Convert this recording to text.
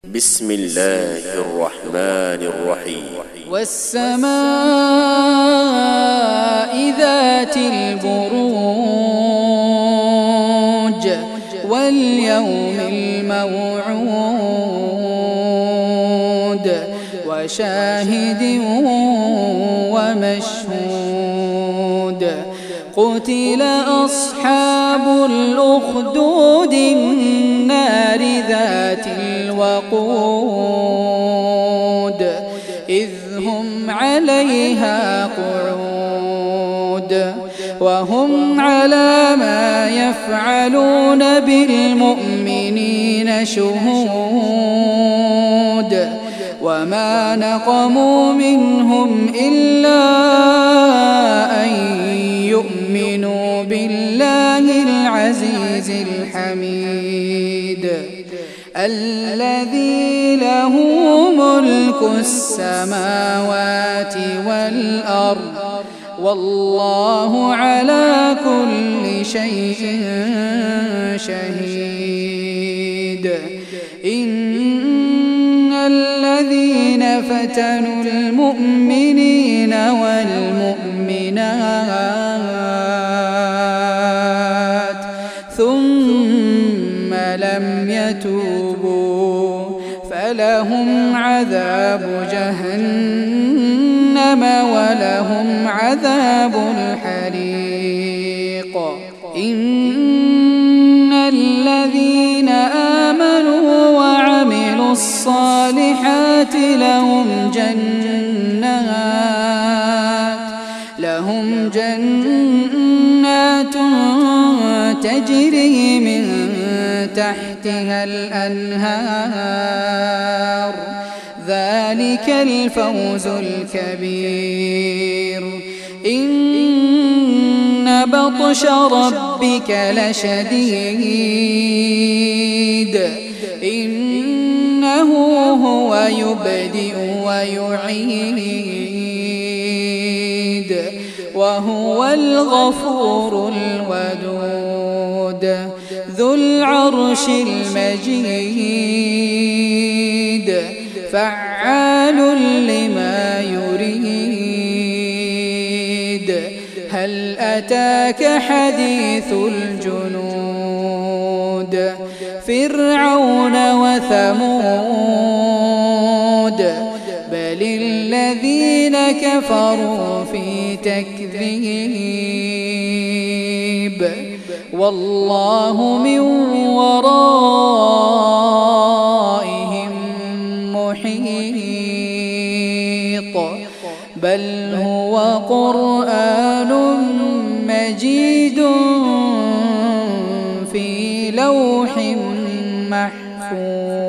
بسم الله الرحمن الرحيم. والسماء ذات البروج واليوم الموعود وشاهد ومشهود. قتل أصحاب الأخدود النار ذات الوقود إذ هم عليها قعود وهم على ما يفعلون بالمؤمنين شهود. وما نقموا منهم إلا أن يؤمنوا بالله العزيز الحميد الذي له ملك السماوات والأرض والله على كل شيء شهيد. إن الذين فتنوا المؤمنين والمؤمنات ثم لم يتوبوا فلهم عذاب جهنم ولهم عذاب الحريق. إن الذين آمنوا وعملوا الصالحات لهم جنات تجري من تحتها الأنهار ذلك الفوز الكبير. إن بطش ربك لشديد إنه هو يبدئ ويعيد وهو الغفور الودود ذو العرش المجيد فعال لما يريد. هل أتاك حديث الجنود فرعون وثمود بل الذين كفروا في تكذيب والله من ورائهم محيط. بل هو قرآن مجيد في لوح محفوظ.